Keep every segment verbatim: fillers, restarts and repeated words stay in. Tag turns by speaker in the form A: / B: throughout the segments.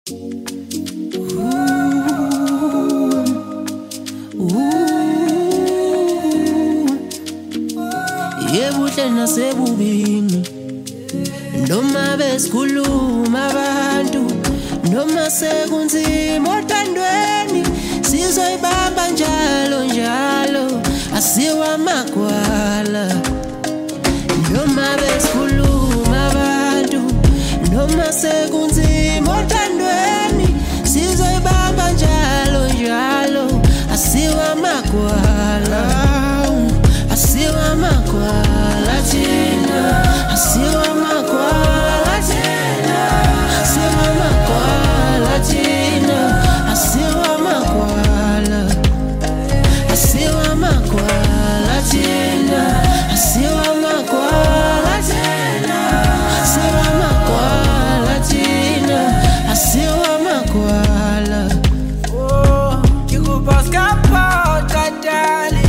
A: Yebuhle nasebubini noma besikhuluma abantu noma sekunzima othandweni sizoyibamba njalo njalo asiwa magwala noma besikhuluma abantu noma sekunzima othandweni sizoyibamba njalo njalo asiwa magwala asiwa magwala thina asiwa magwala thina asiwa magwala thina asiwa magwala asiwa magwala thina asiwa magwala thina asiwa magwala thina asiwa magwala oh kikupaska patali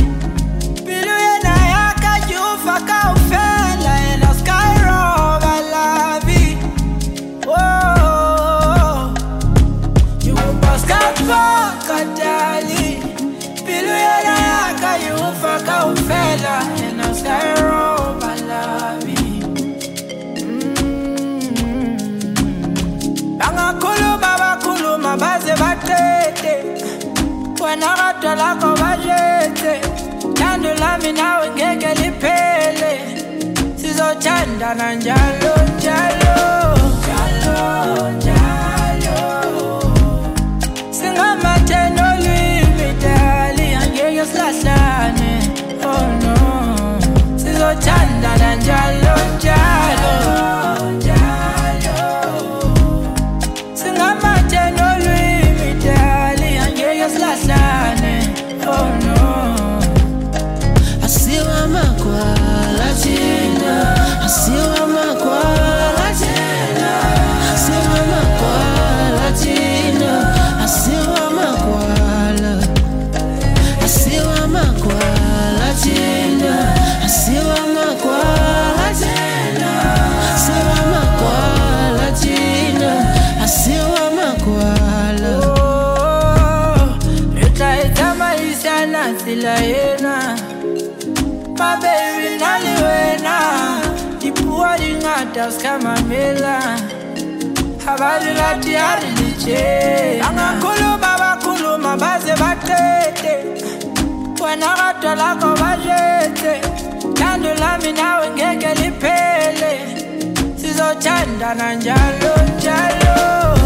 A: Katali, Piluyana yaka yufa ka ufela, ena skyro balavi. Banga kuluma bakuluma baze batete, wana gatala ko bajete, chando lami nawe ngeke lipele, sizothanda na njalo njalo njalo njalo. Oh no, sizothanda na njalo njalo njalo. Singamathe nolwimi dali angeke silahlane. Oh no, asiwa magwala thina, asiwa magwala thina, asiwa magwala thina, asiwa magwala, asiwa magwala thina, asiwa magwala thina, asiwa magwala thina, asiwa magwala. Oh, rita itama isana sila yena, my baby nali wena, ipuwa lingata skama mela, habari lati hari liche. Anga kuluma bakuluma baze batete, wana gatala ko bajete, chando lami nawe ngeke lipele, sizothanda na njalo njalo.